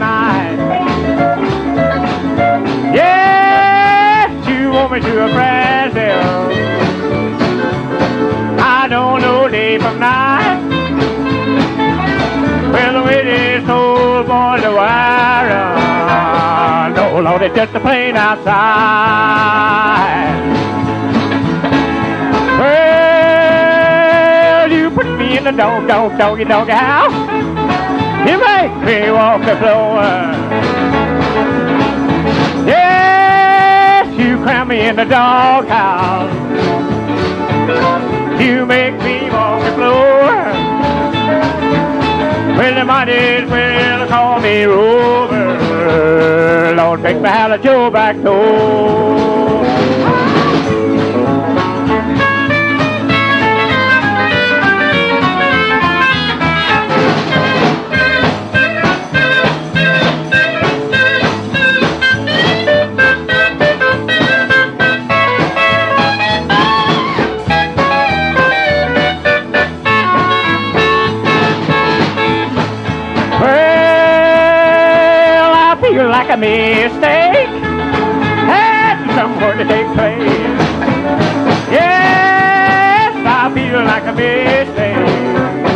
night. Yes, you want me to Brazil. I don't know day from night. Well, the way this old boy the wire. No, Lord, it's just a plane outside. Well, you put me in the doggy house. You make me walk the floor. Yes, you cram me in the doghouse. You make me walk the floor. Well, they might as well call me Rover. Lord, make me howl at your back door. Like a mistake had somewhere to take place. Yes, I feel like a mistake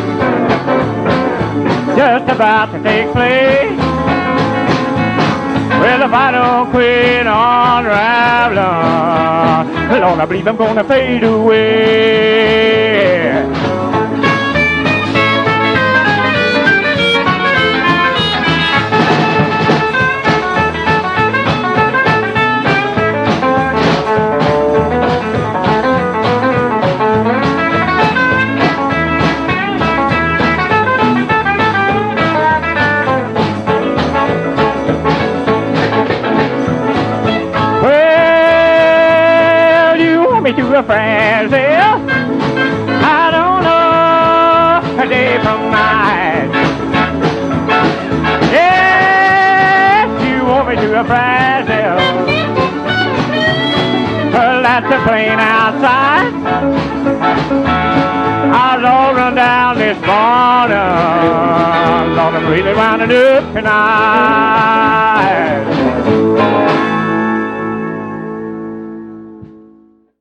just about to take place. Well, if I don't quit unraveling, Lord, I believe I'm gonna fade away. To Brazil, I don't know a day from night. Yes, you want me to Brazil. Well, that's a plane outside. I'll all run down this morning. Lord, I'm really winding up tonight.